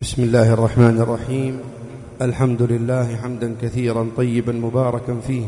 بسم الله الرحمن الرحيم. الحمد لله حمدا كثيرا طيبا مباركا فيه،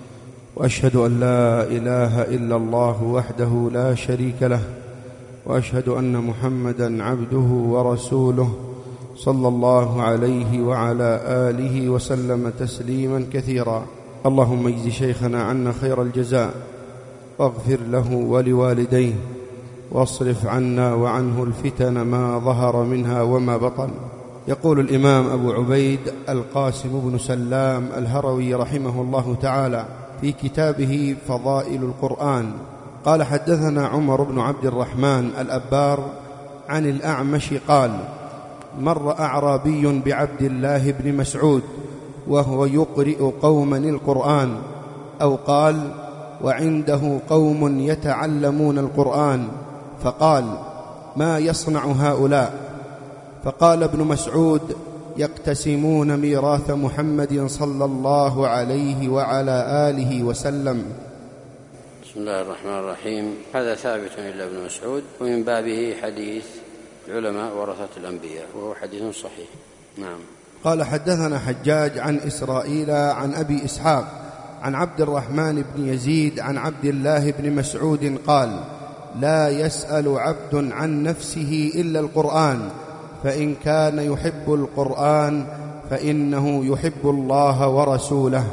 وأشهد أن لا إله إلا الله وحده لا شريك له، وأشهد أن محمدا عبده ورسوله صلى الله عليه وعلى آله وسلم تسليما كثيرا. اللهم اجز شيخنا عنا خير الجزاء، واغفر له ولوالديه، واصرف عنا وعنه الفتن ما ظهر منها وما بطن. يقول الإمام أبو عبيد القاسم بن سلام الهروي رحمه الله تعالى في كتابه فضائل القرآن قال: حدثنا عمر بن عبد الرحمن الأبار عن الأعمش قال: مر أعرابي بعبد الله بن مسعود وهو يقرئ قوما القرآن، أو قال: وعنده قوم يتعلمون القرآن، فقال: ما يصنع هؤلاء؟ فقال ابن مسعود: يقتسمون ميراث محمد صلى الله عليه وعلى آله وسلم. بسم الله الرحمن الرحيم. هذا ثابت إلى ابن مسعود، ومن بابه حديث العلماء ورثة الأنبياء، وهو حديث صحيح. نعم. قال: حدثنا حجاج عن إسرائيل عن أبي إسحاق عن عبد الرحمن بن يزيد عن عبد الله بن مسعود قال: لا يسأل عبد عن نفسه إلا القرآن، فإن كان يحب القرآن فإنه يحب الله ورسوله.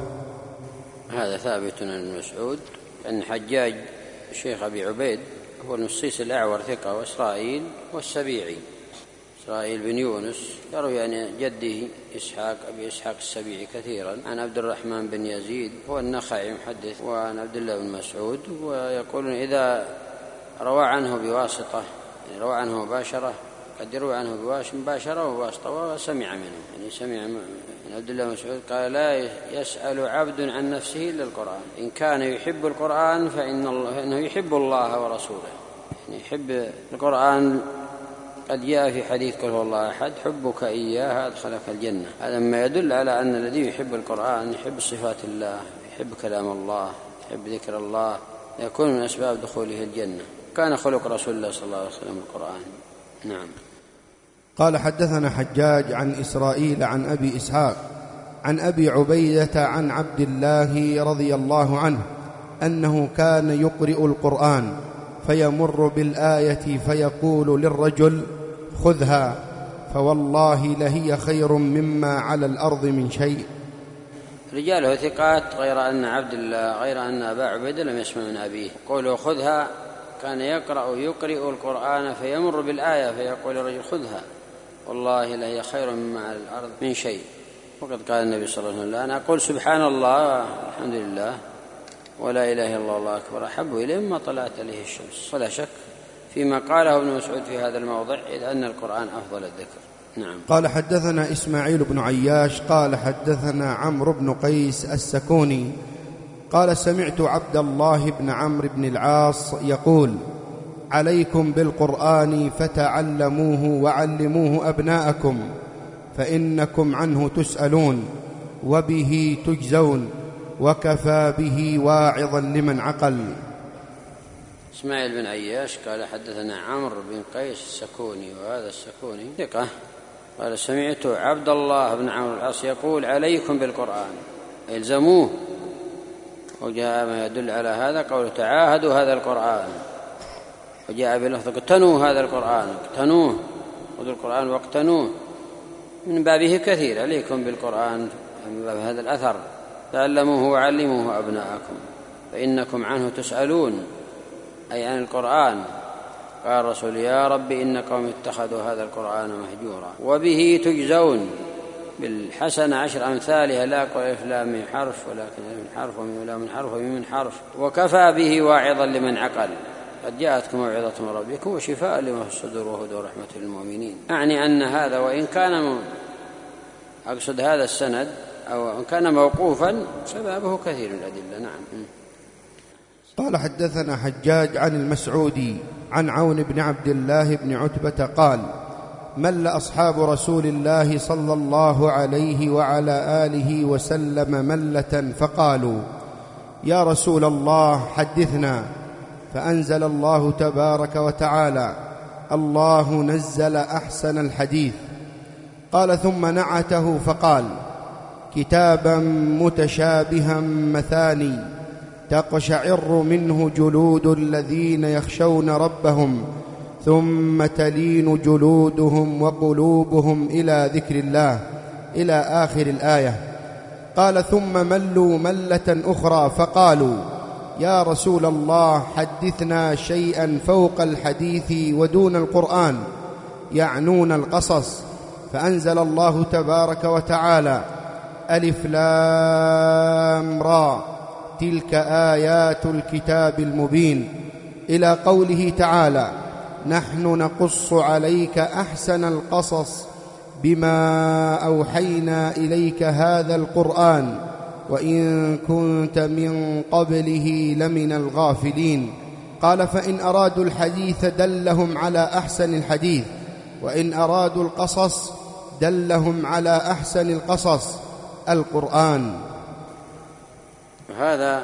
هذا ثابت عن ابن مسعود أن حجاج الشيخ أبي عبيد هو المصيص الأعور ثقة، وإسرائيل والسبيعي إسرائيل بن يونس يروي عن جده إسحاق أبي إسحاق السبيعي كثيرا عن عبد الرحمن بن يزيد هو النخعي محدث، وعن عبد الله بن مسعود. ويقولون إذا روى عنه بواسطة، يعني روى عنه مباشرة، قد يروى عنه مباشرة وواسطة، وسمع منه، يعني سمع من عبد الله بن مسعود قال: لا يسأل عبد عن نفسه إلا القرآن، إن كان يحب القرآن فإنه يحب الله ورسوله. يعني يحب القرآن قد جاء في حديث قل هو الله أحد: حبك إياه أدخلك الجنة. هذا ما يدل على أن الذي يحب القرآن يحب صفات الله، يحب كلام الله، يحب ذكر الله، يكون من أسباب دخوله الجنة. كان خلق رسول الله صلى الله عليه وسلم القرآن. نعم. قال: حدثنا حجاج عن إسرائيل عن أبي إسحاق عن أبي عبيدة عن عبد الله رضي الله عنه أنه كان يقرئ القرآن فيمر بالآية فيقول للرجل: خذها، فوالله لهي خير مما على الأرض من شيء. رجاله ثقات، غير أن أبا عبيدة لم يسمع من أبيه. قوله خذها، كان يقرئ القرآن فيمر بالآية فيقول الرجل: خذها، والله لهي خير مما على الأرض من شيء. وقد قال النبي صلى الله عليه وسلم: أنا أقول سبحان الله الحمد لله ولا إله إلا الله والله أكبر أحب إليه مما طلعت عليه الشمس. ولا شك فيما قاله ابن مسعود في هذا الموضع، إذ أن القرآن أفضل الذكر. نعم. قال: حدثنا إسماعيل بن عياش قال: حدثنا عمرو بن قيس السكوني قال: سمعت عبد الله بن عمرو بن العاص يقول: عليكم بالقرآن فتعلموه وعلموه أبناءكم، فإنكم عنه تسألون وبه تجزون، وكفى به واعظا لمن عقل. إسماعيل بن عياش قال: حدثنا عمرو بن قيس السكوني، وهذا السكوني ثقة. قال: سمعت عبد الله بن عمرو العاص يقول: عليكم بالقرآن، الزموه. وجاء ما يدل على هذا قوله: تعاهدوا هذا القرآن. وجاء بلفظ: اقتنوا هذا القرآن، اقتنوه، خذوا القرآن واقتنوه. من بابه كثير: عليكم بالقرآن، من باب هذا الأثر: تعلموه وعلموه أبناءكم فإنكم عنه تسألون، أي عن القرآن. قال الرسول: يا رب إن قوم اتخذوا هذا القرآن مهجورا. وبه تجزون، بالحسنة 10 أمثالها، لا قل ألف لام ميم حرف، ولكن ألف حرف وميم لام حرف وميم حرف. وكفى به واعظا لمن عقل، قد جاءتكم موعظة من ربكم وشفاء لما في الصدور وهدى ورحمة للمؤمنين. أعني أن هذا وإن كان أقصد هذا السند أو إن كان موقوفا سببه كثير من الأدلة. نعم. قال: حدثنا حجاج عن المسعودي عن عون بن عبد الله بن عتبة قال: مل أصحاب رسول الله صلى الله عليه وعلى آله وسلم ملة فقالوا: يا رسول الله حدثنا. فأنزل الله تبارك وتعالى: الله نزل أحسن الحديث. قال ثم نعته فقال كتابا متشابها مثاني تقشعر منه جلود الذين يخشون ربهم ثم تلين جلودهم وقلوبهم إلى ذكر الله إلى آخر الآية. قال ثم ملوا ملة أخرى فقالوا يا رسول الله حدثنا شيئا فوق الحديث ودون القرآن، يعنون القصص. فأنزل الله تبارك وتعالى ألف لام را تلك آيات الكتاب المبين إلى قوله تعالى نحن نقص عليك أحسن القصص بما أوحينا إليك هذا القرآن وإن كنت من قبله لمن الغافلين. قال فإن أرادوا الحديث دلهم على أحسن الحديث، وإن أرادوا القصص دلهم على أحسن القصص القرآن. هذا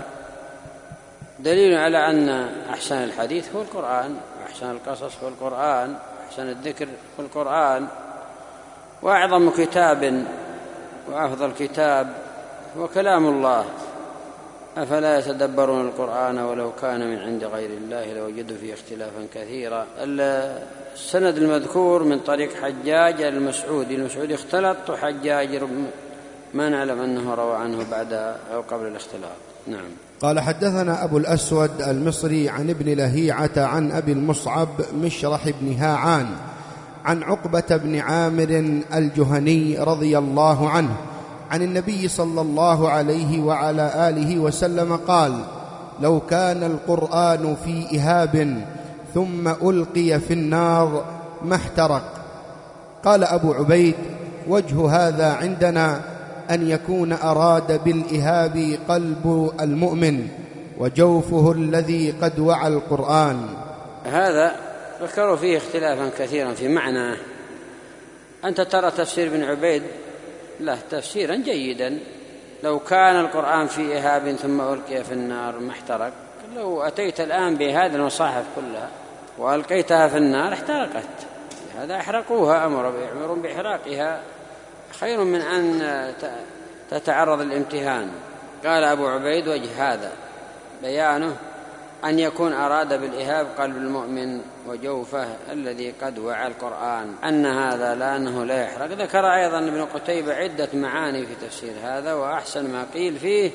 دليل على أن أحسن الحديث هو القرآن، وأحسن القصص هو القرآن، وأحسن الذكر هو القرآن، وأعظم كتاب وأفضل كتاب هو كلام الله. أفلا يتدبرون القرآن ولو كان من عند غير الله لوجدوا فيه اختلافا كثيرا. السند المذكور من طريق حجاج المسعودي اختلط، وحجاج ما نعلم أنه روى عنه بعد أو قبل الاختلاط. نعم. قال حدثنا أبو الأسود المصري عن ابن لهيعة عن أبي المصعب مشرح بن هاعان عن عقبة بن عامر الجهني رضي الله عنه عن النبي صلى الله عليه وعلى آله وسلم قال لو كان القرآن في إهاب ثم ألقي في النار ما احترق. قال أبو عبيد وجه هذا عندنا أن يكون أراد بالإهاب قلب المؤمن وجوفه الذي قد وعى القرآن. هذا ذكروا فيه اختلافا كثيرا في معناه. أنت ترى تفسير ابن عبيد له تفسيرا جيدا، لو كان القرآن في إهاب ثم ألقي في النار ما احترق. لو أتيت الآن بهذه المصاحف كلها وألقيتها في النار احترقت، هذا احرقوها، أمروا بإحراقها خير من أن تتعرض الامتهان. قال أبو عبيد وجه هذا بيانه أن يكون أراد بالإهاب قلب المؤمن وجوفه الذي قد وعى القرآن، أن هذا لا أنه لا يحرق. ذكر أيضا ابن قتيبة عدة معاني في تفسير هذا، وأحسن ما قيل فيه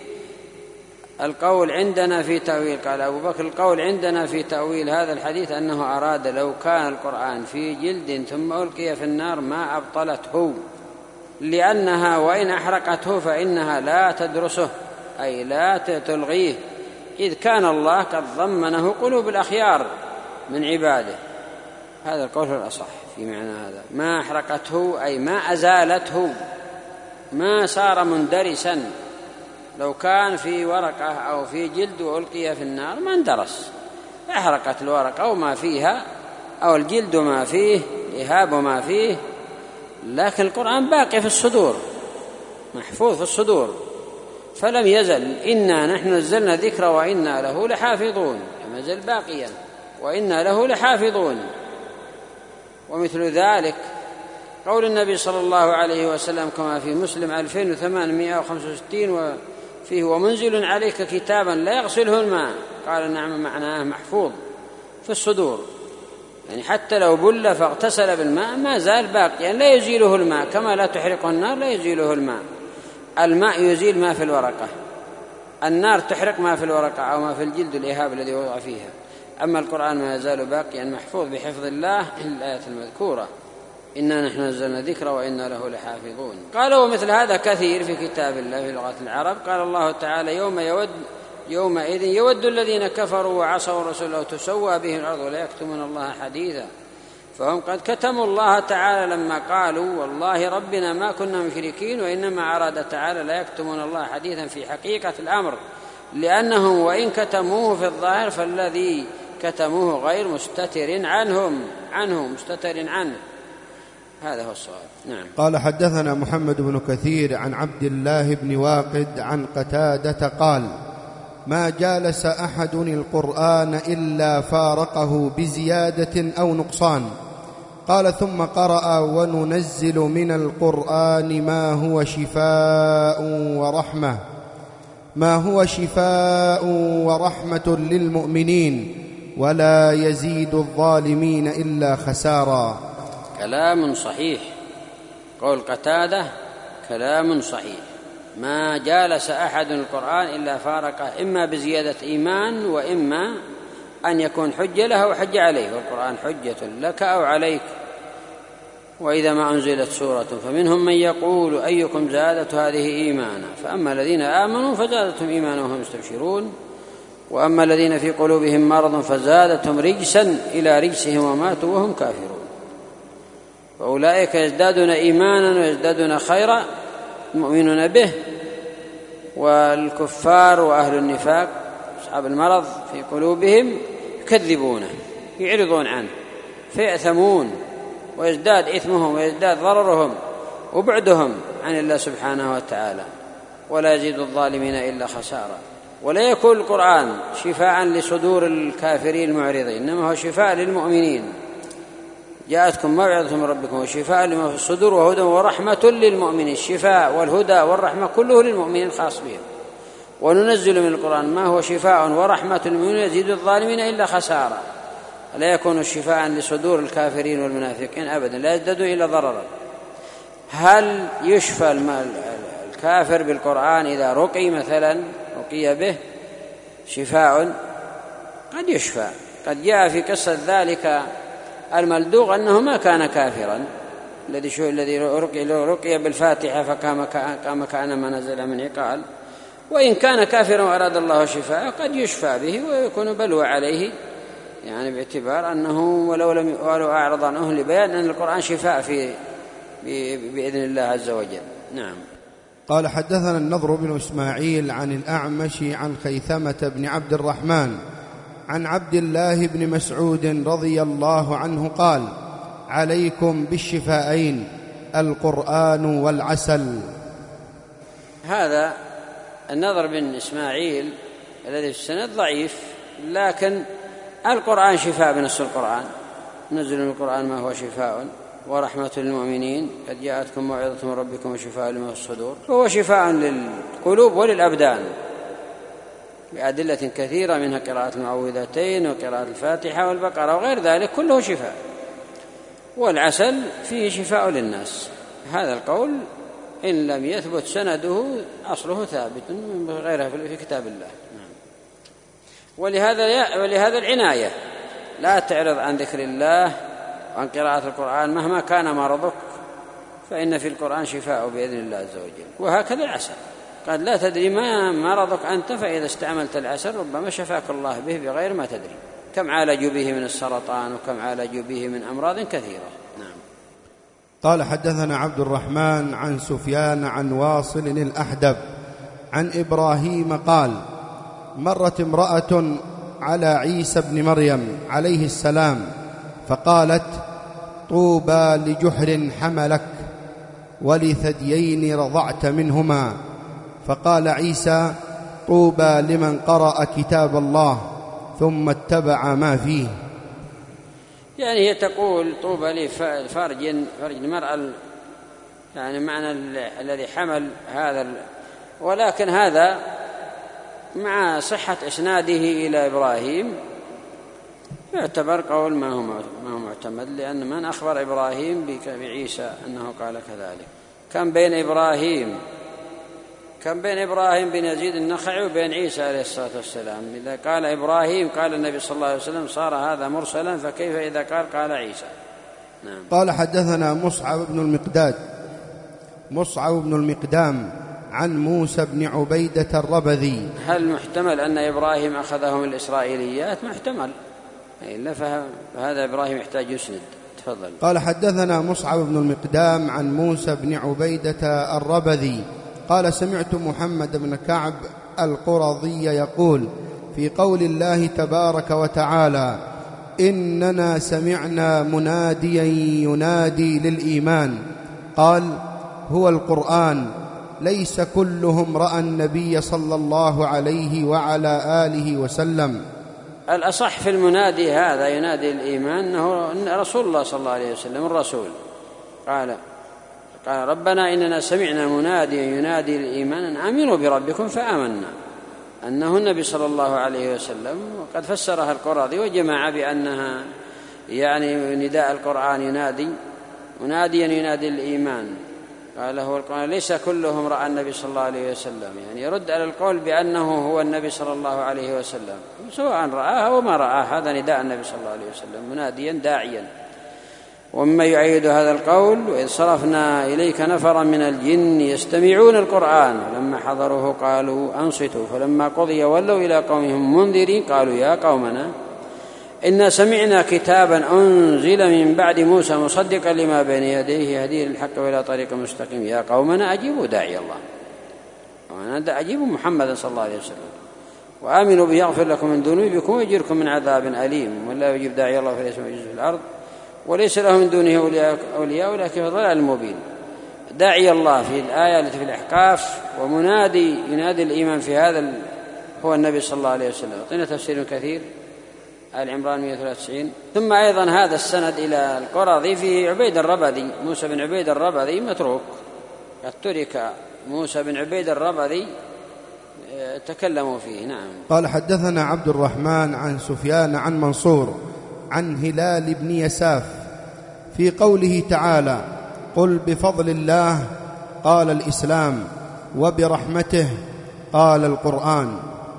القول عندنا في تأويل. قال أبو بكر القول عندنا في تأويل هذا الحديث أنه أراد لو كان القرآن في جلد ثم ألقي في النار ما أبطلته، لأنها وإن أحرقته فإنها لا تدرسه، أي لا تلغيه، إذ كان الله قد ضمنه قلوب الأخيار من عباده. هذا القول الأصح في معنى هذا، ما أحرقته أي ما أزالته، ما صار مندرسا. لو كان في ورقة أو في جلد وألقي في النار ما اندرس، أحرقت الورقة وما فيها أو الجلد وما فيه، إهاب وما فيه، لكن القرآن باقي في الصدور، محفوظ في الصدور، فلم يزل. إنا نحن نزلنا ذكر وإنا له لحافظون، لم يزل باقيا وإنا له لحافظون. ومثل ذلك قول النبي صلى الله عليه وسلم كما في مسلم 2865 وفيه ومنزل عليك كتابا لا يغسله الماء. قال نعم، معناه محفوظ في الصدور، يعني حتى لو بل فاغتسل بالماء ما زال باقيا لا يزيله الماء، كما لا تحرقه النار لا يزيله الماء. الماء يزيل ما في الورقة، النار تحرق ما في الورقة أو ما في الجلد الإهاب الذي وضع فيها. أما القرآن ما يزال باقيا محفوظ بحفظ الله. الآية المذكورة إنا نحن نزلنا ذكر وإنا له لحافظون. قال ومثل هذا كثير في كتاب الله في لغة العرب. قال الله تعالى يومئذ يود الذين كفروا وعصوا الرسول لو تسوى بهم الأرض ولا يكتمون الله حديثا. فهم قد كتموا الله تعالى لما قالوا والله ربنا ما كنا مشركين، وإنما أراد تعالى لا يكتمون الله حديثا في حقيقة الأمر، لأنهم وإن كتموه في الظاهر فالذي كتموه غير مستتر عنه مستتر عنه. هذا هو الصواب. نعم. قال حدثنا محمد بن كثير عن عبد الله بن واقد عن قتادة قال ما جالس أحد القرآن إلا فارقه بزيادة أو نقصان، قال ثم قرأ وننزل من القرآن ما هو شفاء ورحمة للمؤمنين ولا يزيد الظالمين إلا خسارا. كلام صحيح، قول قتادة كلام صحيح. ما جالس أحد القرآن إلا فارقه إما بزيادة إيمان وإما أن يكون حجة له وحجة عليه، والقرآن حجة لك أو عليك. وإذا ما أنزلت سورة فمنهم من يقول أيكم زادت هذه إيمانا، فأما الذين آمنوا فزادتهم إيمانا وهم يستبشرون، وأما الذين في قلوبهم مرض فزادتهم رجسا إلى رجسهم وماتوا وهم كافرون. فأولئك يزدادون إيمانا ويزدادون خيرا المؤمنون به، والكفار وأهل النفاق أصحاب المرض في قلوبهم يكذبونه يعرضون عنه فيأثمون ويزداد إثمهم ويزداد ضررهم وبعدهم عن الله سبحانه وتعالى، ولا يزيد الظالمين إلا خسارا. ولا يكون القرآن شفاء لصدور الكافرين المعرضين، إنما هو شفاء للمؤمنين. جاءتكم موعظة من ربكم وشفاء لما في الصدور وهدى ورحمة للمؤمنين. الشفاء والهدى والرحمة كله للمؤمنين خاص بهم. وننزل من القرآن ما هو شفاء ورحمة للمؤمنين يزيد الظالمين إلا خسارا. لا يكون شفاء لصدور الكافرين والمنافقين أبدا، لا يزدادوا إلا ضررا. هل يشفى الكافر بالقرآن إذا رقي مثلا رقي به شفاء؟ قد يشفى. قد جاء في قصة ذلك الملدوغ أنه ما كان كافرا، الذي رقي بالفاتحة فكما كأنما نزل من عقال. وإن كان كافرا وأراد الله شفاء قد يشفى به ويكون بلوى عليه، يعني باعتبار أنه ولو أعرض عنه لبيان أن القرآن شفاء بإذن الله عز وجل. نعم. قال حدثنا النضر بن إسماعيل عن الأعمش عن خيثمة بن عبد الرحمن عن عبد الله بن مسعود رضي الله عنه قال: عليكم بالشفاءين القرآن والعسل. هذا النضر بن إسماعيل الذي في السند ضعيف، لكن القرآن شفاء بنص القرآن. نزل من القرآن ما هو شفاء ورحمة للمؤمنين قد جاءتكم موعظة من ربكم وشفاء لما في الصدور، فهو شفاء للقلوب وللأبدان بأدلة كثيرة، منها قراءة المعوذتين وقراءة الفاتحة والبقرة وغير ذلك كله شفاء. والعسل فيه شفاء للناس. هذا القول إن لم يثبت سنده أصله ثابت من غيره في كتاب الله. ولهذا العناية، لا تعرض عن ذكر الله وعن قراءة القرآن مهما كان مرضك، فإن في القرآن شفاء بإذن الله عز وجل. وهكذا العسل، قد لا تدري ما مرضك أنت، فإذا استعملت العسل ربما شفاك الله به بغير ما تدري. كم عالجوا به من السرطان وكم عالجوا به من أمراض كثيرة. نعم. قال حدثنا عبد الرحمن عن سفيان عن واصل الأحدب عن إبراهيم قال: مرت امرأة على عيسى بن مريم عليه السلام فقالت: طوبى لجحر حملك ولثديين رضعت منهما. فقال عيسى: طوبى لمن قرأ كتاب الله ثم اتبع ما فيه. يعني هي تقول طوبى لي فرج المرأة، يعني معنى الذي حمل هذا، ولكن هذا مع صحة إسناده إلى إبراهيم يعتبر قول ما هو معتمد، لأن من أخبر إبراهيم بعيسى أنه قال كذلك. كان بين إبراهيم بن يزيد النخعي وبين عيسى عليه الصلاة والسلام. إذا قال إبراهيم قال النبي صلى الله عليه وسلم صار هذا مرسلا، فكيف إذا قال عيسى. نعم. قال حدثنا مصعب بن المقدام عن موسى بن عبيدة الربذي. هل محتمل أن إبراهيم أخذه من الإسرائيليات؟ محتمل، إلا فهذا إبراهيم يحتاج يسند. تفضل. قال حدثنا مصعب بن المقدام عن موسى بن عبيدة الربذي قال: سمعت محمد بن كعب القرظي يقول في قول الله تبارك وتعالى: إننا سمعنا مناديا ينادي للإيمان، قال: هو القرآن، ليس كلهم رأى النبي صلى الله عليه وعلى آله وسلم. الأصح في المنادي هذا ينادي الإيمان أنه رسول الله صلى الله عليه وسلم الرسول. قال ربنا إننا سمعنا مناديا ينادي الإيمان أن آمنوا بربكم فآمنا، أنه النبي صلى الله عليه وسلم. وقد فسرها القرظي وجماعة بأنها يعني نداء القرآن مناديا ينادي الإيمان. قال هو القرآن ليس كلهم رأى النبي صلى الله عليه وسلم، يعني يرد على القول بأنه هو النبي صلى الله عليه وسلم سواء رآه أو ما رآه، هذا نداء النبي صلى الله عليه وسلم مناديا داعيا. ومما يؤيد هذا القول وإذ صرفنا إليك نفرا من الجن يستمعون القرآن فلما حضروه قالوا أنصتوا فلما قضي ولوا إلى قومهم منذرين قالوا يا قومنا إنا سمعنا كتابا أنزل من بعد موسى مصدقا لما بين يديه يهدي للحق وإلى طريق مستقيم يا قومنا أجيبوا داعي الله، وأنا أجيبوا محمدا صلى الله عليه وسلم وآمنوا به يغفر لكم من ذنوبكم ويجركم من عذاب أليم. ولا يجيب داعي الله فليس معجز في الأرض وليس له من دونه أولياء ولكن في ضلال مبين. داعي الله في الآية التي في الأحقاف ومنادي ينادي الإيمان في هذا هو النبي صلى الله عليه وسلم. أعطينا تفسير كثير آل عمران 193. ثم أيضا هذا السند إلى القرظي في عبيد الربذي، موسى بن عبيد الربذي متروك، قد ترك موسى بن عبيد الربذي تكلموا فيه. نعم. قال حدثنا عبد الرحمن عن سفيان عن منصور عن هلال بن يساف في قوله تعالى قل بفضل الله قال الإسلام وبرحمته قال القرآن.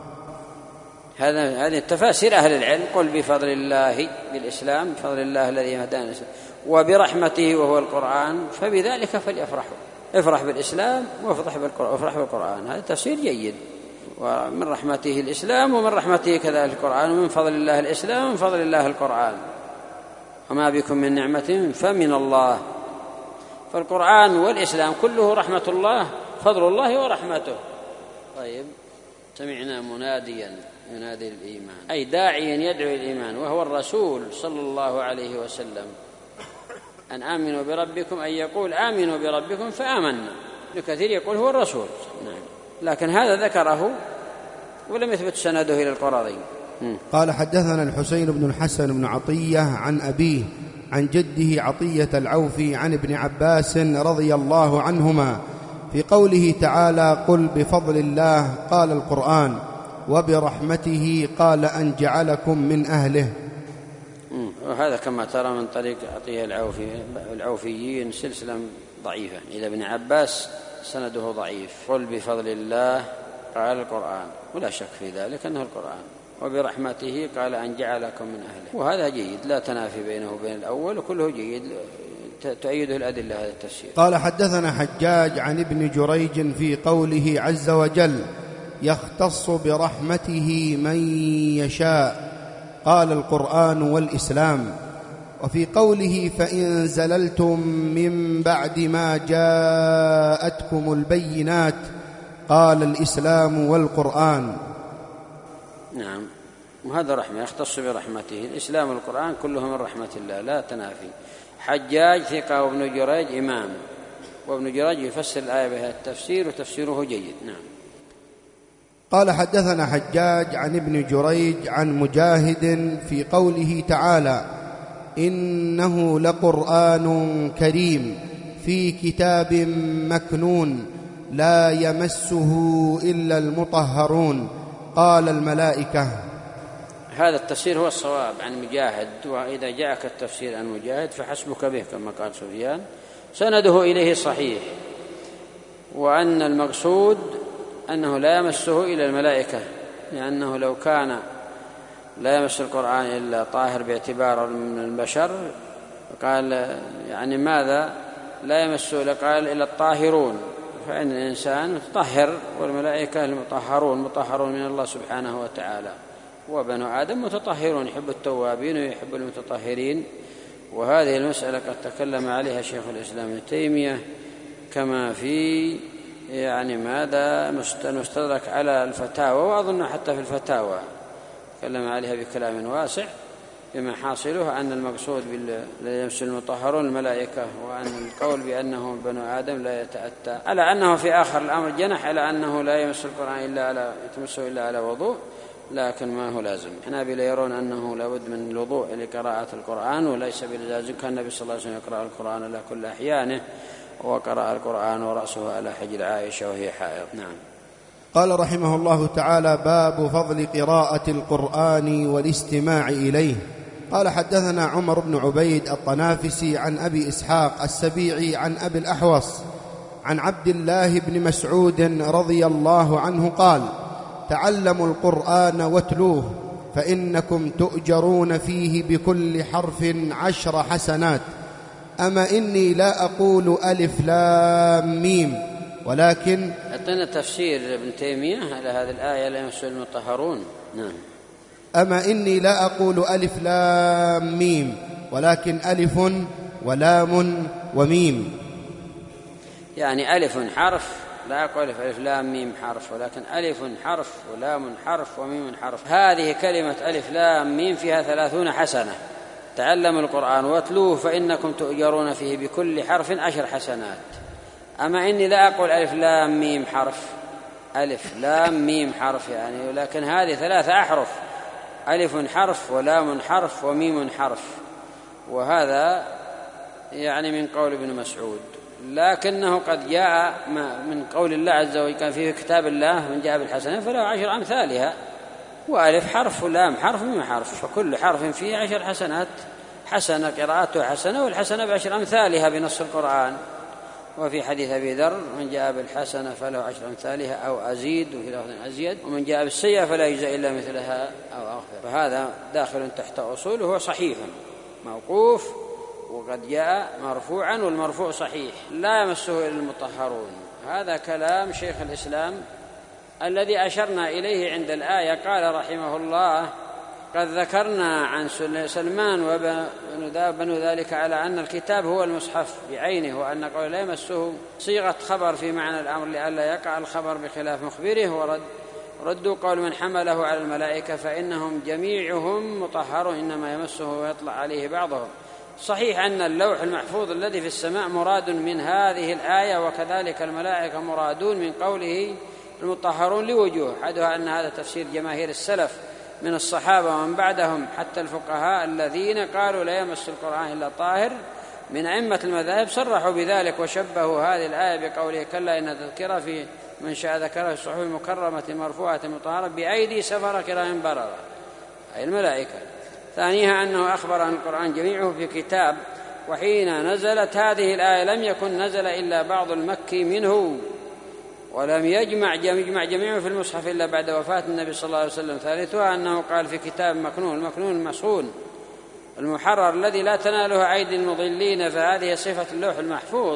هذه التفاسير أهل العلم. قل بفضل الله بالإسلام، بفضل الله الذي هدانا، وبرحمته وهو القرآن، فبذلك فليفرحوا. افرح بالإسلام وافرح بالقرآن. هذا تفسير جيد. ومن رحمته الإسلام ومن رحمته كذلك القرآن، ومن فضل الله الإسلام ومن فضل الله القرآن، وما بكم من نعمة فمن الله. فالقرآن والإسلام كله رحمة الله، فضل الله ورحمته. طيب، سمعنا مناديا ينادي الإيمان أي داعيا يدعو الإيمان وهو الرسول صلى الله عليه وسلم أن آمنوا بربكم، أن يقول آمنوا بربكم فآمنا. كثير يقول هو الرسول، نعم، لكن هذا ذكره ولم يثبت سنده إلى القرظي. قال حدثنا الحسين بن الحسن بن عطية عن أبيه عن جده عطية العوفي عن ابن عباس رضي الله عنهما في قوله تعالى قل بفضل الله قال القرآن وبرحمته قال أن جعلكم من أهله. وهذا كما ترى من طريق عطية العوفيين سلسلة ضعيفة إلى ابن عباس سنده ضعيف. قل بفضل الله قال القرآن، ولا شك في ذلك أنه القرآن، وبرحمته قال أن جعلكم من أهله. وهذا جيد، لا تنافي بينه وبين الأول، وكله جيد تؤيده الأدلة هذا التفسير. قال حدثنا حجاج عن ابن جريج في قوله عز وجل يختص برحمته من يشاء قال القرآن والإسلام. وفي قوله فإن زللتم من بعد ما جاءتكم البينات قال الإسلام والقرآن. نعم، وهذا رحمة يختص برحمته. الإسلام والقرآن كله من رحمة الله لا تنافي. حجاج ثقة وابن جريج إمام، وابن جريج يفسر الآية بهذا التفسير وتفسيره جيد. نعم. قال حدثنا حجاج عن ابن جريج عن مجاهد في قوله تعالى إنه لقرآن كريم في كتاب مكنون لا يمسه إلا المطهرون قال الملائكة. هذا التفسير هو الصواب عن مجاهد، وإذا جاءك التفسير عن مجاهد فحسبك به كما قال سفيان، سنده إليه صحيح، وأن المقصود أنه لا يمسه إلا الملائكة، لأنه لو كان لا يمس القرآن إلا طاهر باعتبار من البشر قال يعني ماذا لا يمسه، لقال إلا الطاهرون، فإن الإنسان متطهر والملائكة المطهرون مطهرون من الله سبحانه وتعالى، وبنو آدم متطهرون يحب التوابين ويحب المتطهرين. وهذه المسألة قد تكلم عليها شيخ الإسلام ابن تيمية كما في يعني ماذا المستدرك على الفتاوى، وأظن حتى في الفتاوى تكلم عليها بكلام واسع، بما حاصله أن المقصود لا يمس المطهرون الملائكة، وأن القول بأنه بنو آدم لا يتأتى على أنه في آخر الأمر جنح على أنه لا يمس القرآن إلا على يتمسه إلا على وضوء، لكن ما هو لازم. الحنابلة يرون أنه لابد من الوضوء لقراءة القرآن وليس بلازم، كان النبي صلى الله عليه وسلم يقرأ القرآن على كل أحيانه، وقرأ القرآن ورأسه على حجر عائشة وهي حائض. نعم. قال رحمه الله تعالى: باب فضل قراءة القرآن والاستماع إليه. قال: حدثنا عمر بن عبيد الطنافسي عن أبي إسحاق السبيعي عن أبي الأحوص عن عبد الله بن مسعود رضي الله عنه قال: تعلموا القرآن واتلوه فإنكم تؤجرون فيه بكل حرف 10 حسنات. أما إني لا أقول ألف لام ميم ولكن. أعطينا تفسير ابن تيمية على هذه الآية: لا يمسه المطهرون. نعم. أما إني لا أقول ألف لام ميم ولكن ألف ولام وميم. يعني ألف حرف، لا أقول ألف لام ميم حرف، ولكن ألف حرف ولام حرف وميم حرف. هذه كلمة ألف لام ميم فيها 30 حسنة. تعلموا القرآن واتلوه فإنكم تؤجرون فيه بكل حرف 10 حسنات. أما إني لا أقول ألف لام ميم حرف، ألف لام ميم حرف يعني، ولكن هذه 3 أحرف: ألف حرف ولام حرف وميم حرف. وهذا يعني من قول ابن مسعود، لكنه قد جاء من قول الله عز وجل: كان فيه كتاب الله من جاء بالحسنة فله 10 أمثالها، وألف حرف ولام حرف وميم حرف، فكل حرف فيه 10 حسنات. حسنة قراءته حسنة، والحسنة ب10 أمثالها بنص القرآن. وفي حديث أبي ذر: من جاء بالحسنة فله 10 أمثالها أو أزيد، وفي لفظ أزيد: ومن جاء بالسيئة فلا يجزى إلا مثلها أو أغفر. فهذا داخل تحت أصوله، هو صحيح موقوف، وقد جاء مرفوعا، والمرفوع صحيح لا يمسه إلا المطهرون. هذا كلام شيخ الإسلام الذي أشرنا إليه عند الآية. قال رحمه الله: قد ذكرنا عن سلمان وبنو ذلك على أن الكتاب هو المصحف بعينه، وأن قول لا يمسه صيغة خبر في معنى الأمر لئلا يقع الخبر بخلاف مخبره. ردوا قول من حمله على الملائكة فإنهم جميعهم مطهرون، إنما يمسه ويطلع عليه بعضهم. صحيح أن اللوح المحفوظ الذي في السماء مراد من هذه الآية، وكذلك الملائكة مرادون من قوله المطهرون لوجوه. أحدها أن هذا تفسير جماهير السلف من الصحابة ومن بعدهم حتى الفقهاء الذين قالوا لا يمس القرآن إلا طاهر من أئمة المذاهب صرحوا بذلك، وشبهوا هذه الآية بقوله: كلا إن تذكرة في من شاء ذكره في الصحف المكرمة مرفوعة مطهرة بأيدي سفرة كرام بررة، أي الملائكة. ثانيها أنه أخبر عن القرآن جميعه في كتاب، وحين نزلت هذه الآية لم يكن نزل إلا بعض المكي منه، ولم يجمع جميعه في المصحف إلا بعد وفاة النبي صلى الله عليه وسلم. ثالثها أنه قال في كتاب مكنون، المكنون المصون المحرر الذي لا تناله أيدي المضلين، فهذه صفة اللوح المحفوظ.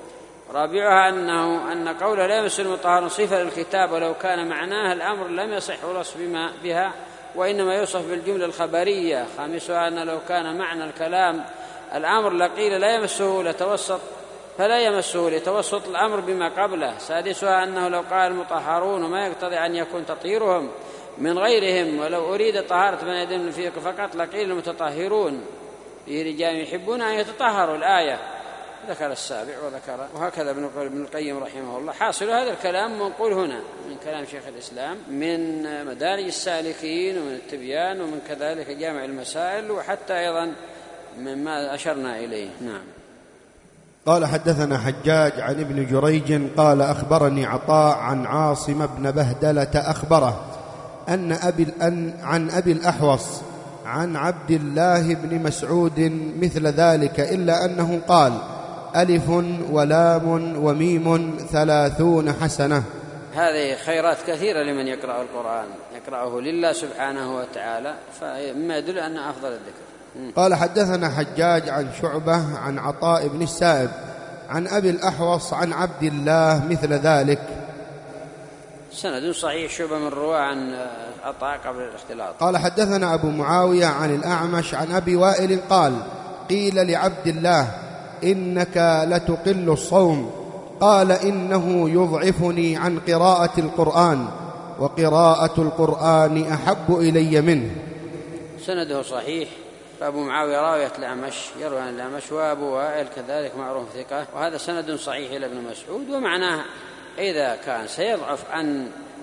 رابعها أن قوله لا يمس المطهر صفة للكتاب، ولو كان معناه الأمر لم يصح الوصف بها، وإنما يوصف بالجملة الخبرية. خامسها أن لو كان معنى الكلام الأمر لقيل لا يمسه لتوسط، فلا يمسه لتوسط الأمر بما قبله. سادسها أنه لو قال المطهرون ما يقتضي أن يكون تطهيرهم من غيرهم، ولو أريد طهارة من يدين فيه فقط لقيل المتطهرون فيه رجال يحبون أن يتطهروا. الآية ذكر السابع وذكر، وهكذا ابن القيم رحمه الله. حاصل هذا الكلام منقول هنا من كلام شيخ الإسلام، من مدارج السالكين ومن التبيان، ومن كذلك جامع المسائل، وحتى أيضا مما أشرنا إليه. نعم. قال: حدثنا حجاج عن ابن جريج قال: أخبرني عطاء عن عاصم بن بهدلة أخبره عن أبي الأحوص عن عبد الله بن مسعود مثل ذلك، إلا أنه قال: ألف ولام وميم 30 حسنة. هذه خيرات كثيرة لمن يقرأ القرآن، يقرأه لله سبحانه وتعالى، فما يدل أن أفضل الذكر. قال: حدثنا حجاج عن شعبة عن عطاء بن السائب عن أبي الأحوص عن عبد الله مثل ذلك. سند صحيح، شعبة من رواه عن عطاء قبل الاختلاط. قال: حدثنا أبو معاوية عن الأعمش عن أبي وائل قال: قيل لعبد الله: إنك لتقل الصوم. قال: إنه يضعفني عن قراءة القرآن، وقراءة القرآن أحب إلي منه. سنده صحيح. فأبو معاوية راوية الأعمش، يروي عن الأعمش، وأبو وائل كذلك معروف ثقة، وهذا سند صحيح إلى ابن مسعود. ومعناه إذا كان سيضعف عن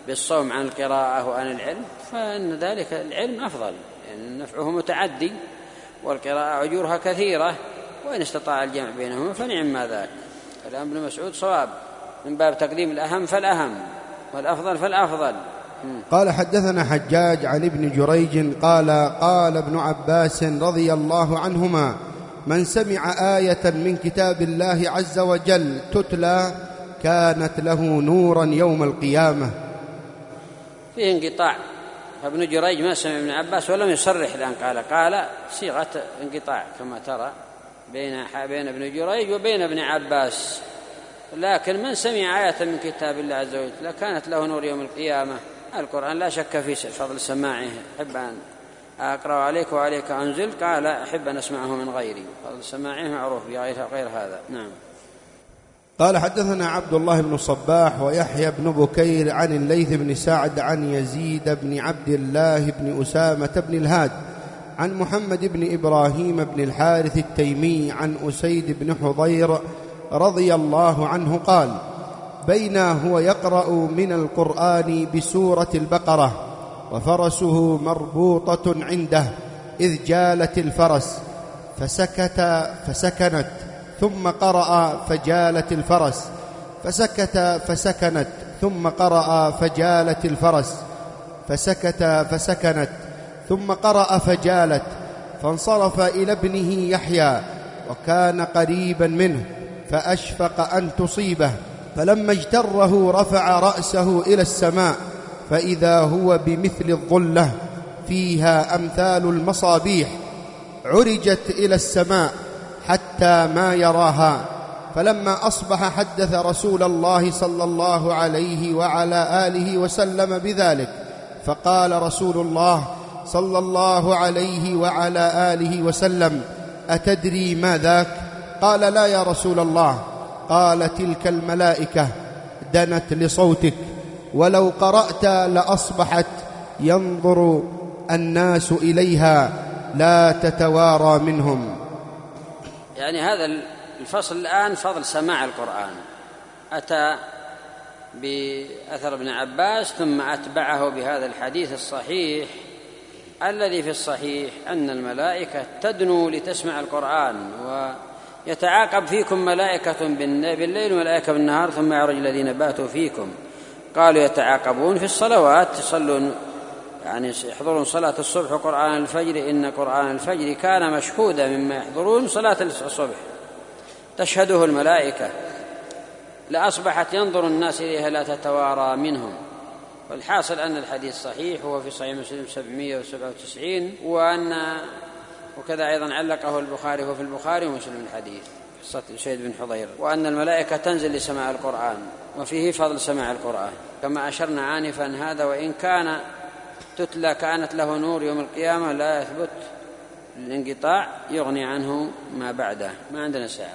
بالصوم عن القراءة وعن العلم، فإن ذلك العلم أفضل، يعني نفعه متعدي والقراءة أجورها كثيرة، وإن استطاع الجمع بينهما فنعم ما ذاك. كلام ابن مسعود صواب من باب تقديم الأهم فالأهم والأفضل فالأفضل. قال حدثنا حجاج عن ابن جريج قال قال ابن عباس رضي الله عنهما: من سمع آية من كتاب الله عز وجل تتلى كانت له نورا يوم القيامة. فيه انقطاع، فابن جريج ما سمع ابن عباس ولم يصرح الآن، قال صيغة انقطاع كما ترى بين ابن جريج وبين ابن عباس. لكن من سمع آية من كتاب الله عز وجل كانت له نور يوم القيامة. القرآن لا شك في فضل سماعه، أحب أن أقرأ عليك وعليك أنزل، قال أحب أن أسمعه من غيري، فضل سماعه معروف بغير هذا. نعم. قال حدثنا عبد الله بن صباح ويحيى بن بكير عن الليث بن سعد عن يزيد بن عبد الله بن أسامة بن الهاد عن محمد بن إبراهيم بن الحارث التيمي عن أسيد بن حضير رضي الله عنه قال: بينا هو يقرأ من القرآن بسورة البقرة وفرسه مربوطة عنده إذ جالت الفرس فسكنت، ثم قرأ فجالت الفرس، فسكت فسكنت، ثم قرأ فجالت الفرس، فسكت فسكنت، ثم قرأ فجالت، فانصرف إلى ابنه يحيى وكان قريبا منه فأشفق أن تصيبه، فلما اجتره رفع رأسه إلى السماء فإذا هو بمثل الظلة فيها أمثال المصابيح عرجت إلى السماء حتى ما يراها. فلما أصبح حدث رسول الله صلى الله عليه وعلى آله وسلم بذلك، فقال رسول الله صلى الله عليه وعلى آله وسلم: أتدري ما ذاك؟ قال: لا يا رسول الله. قال: تلك الملائكة دنت لصوتك، ولو قرأت لأصبحت ينظر الناس إليها لا تتوارى منهم. يعني هذا الفصل الآن فضل سماع القرآن، أتى بأثر ابن عباس ثم أتبعه بهذا الحديث الصحيح الذي في الصحيح أن الملائكة تدنو لتسمع القرآن، ويتعاقب فيكم ملائكة بالليل وملائكة بالنهار، ثم يعرج الذين باتوا فيكم. قالوا يتعاقبون في الصلوات، يصلون يعني يحضرون صلاة الصبح وقرآن الفجر، إن قرآن الفجر كان مشهودا مما يحضرون صلاة الصبح تشهده الملائكة، لأصبحت ينظر الناس إليها لا تتوارى منهم. والحاصل أن الحديث صحيح، وهو في صحيح مسلم 797، وكذا أيضا علقه البخاري، وفي البخاري ومسلم الحديث قصة أسيد بن حضير، وأن الملائكة تنزل لسماع القرآن، وفيه فضل سماع القرآن كما أشرنا آنفا. هذا وإن كان تتلى كانت له نور يوم القيامة لا يثبت الانقطاع، يغني عنه ما بعده. ما عندنا ساعة،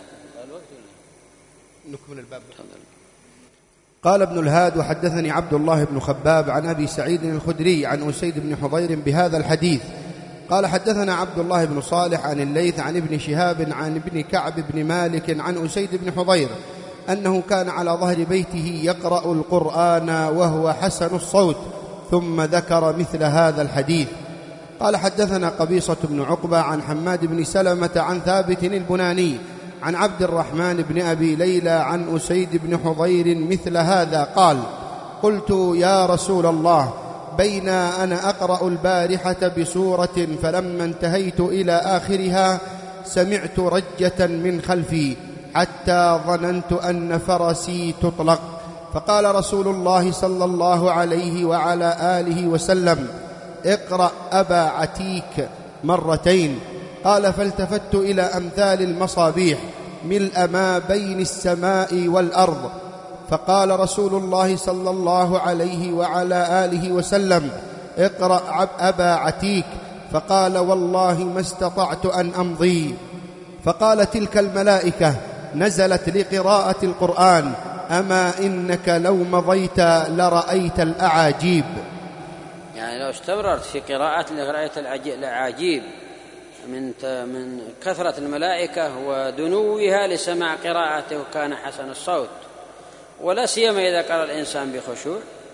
نكمل الباب. قال ابن الهاد: وحدثني عبد الله بن خباب عن أبي سعيد الخدري عن أسيد بن حضير بهذا الحديث. قال حدثنا عبد الله بن صالح عن الليث عن ابن شهاب عن ابن كعب بن مالك عن أسيد بن حضير أنه كان على ظهر بيته يقرأ القرآن وهو حسن الصوت، ثم ذكر مثل هذا الحديث. قال حدثنا قبيصة بن عقبة عن حماد بن سلمة عن ثابت البناني عن عبد الرحمن بن أبي ليلى عن أسيد بن حضير مثل هذا قال: قلت يا رسول الله، بين أنا أقرأ البارحة بسورة فلما انتهيت إلى آخرها سمعت رجة من خلفي حتى ظننت أن فرسي تطلق، فقال رسول الله صلى الله عليه وعلى آله وسلم: اقرأ أبا عتيك مرتين. قال: فالتفت إلى أمثال المصابيح ملء ما بين السماء والأرض، فقال رسول الله صلى الله عليه وعلى آله وسلم: اقرأ أبا عتيك، فقال: والله ما استطعت أن أمضي. فقال: تلك الملائكة نزلت لقراءة القرآن، أما إنك لو مضيت لرأيت الأعاجيب. يعني لو استمررت في قراءة لرأيت الأعاجيب من كثرة الملائكة ودنوها لسماع قراءته، وكان حسن الصوت، ولا سيما إذا قرأ الإنسان بخشوع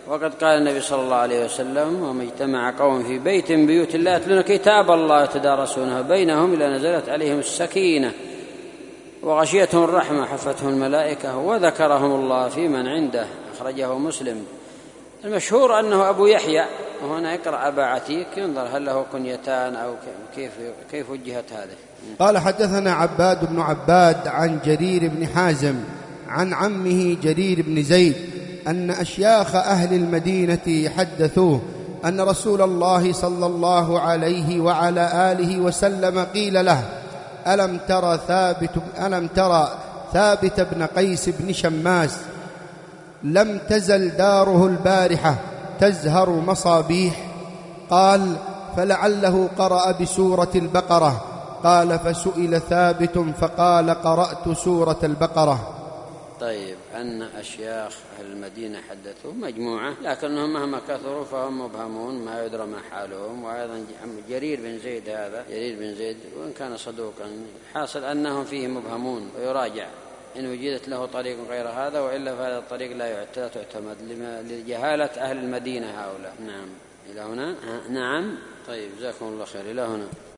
وقد قال النبي صلى الله عليه وسلم: وما اجتمع قوم في بيت من بيوت الله يتلون كتاب الله يتدارسونه بينهم إلا نزلت عليهم السكينة وغشيتهم الرحمة حفتهم الملائكة وذكرهم الله في من عنده. أخرجه مسلم. المشهور أنه أبو يحيى، وهنا يقرأ أبا عتيك، ينظر هل له كنيتان أو كيف وجهت هذه. قال: حدثنا عباد بن عباد عن جرير بن حازم عن عمه جرير بن زيد أن أشياخ أهل المدينة حدثوه أن رسول الله صلى الله عليه وعلى آله وسلم قيل له: ألم ترى ثابت بن قيس بن شماس لم تزل داره البارحة تزهر مصابيح؟ قال: فلعله قرأ بسورة البقرة. قال: فسئل ثابت فقال: قرأت سورة البقرة. طيب، أن أشياخ أهل المدينة حدثوا مجموعة، لكنهم مهما كثروا فهم مبهمون ما يدرى ما حالهم. وأيضا جرير بن زيد، هذا جرير بن زيد وإن كان صدوقا، حاصل أنهم فيه مبهمون ويراجع إن وجدت له طريق غير هذا، وإلا فهذا الطريق لا تعتمد لجهالة أهل المدينة هؤلاء. نعم، إلى هنا. نعم، طيب، جزاكم الله خير. إلى هنا.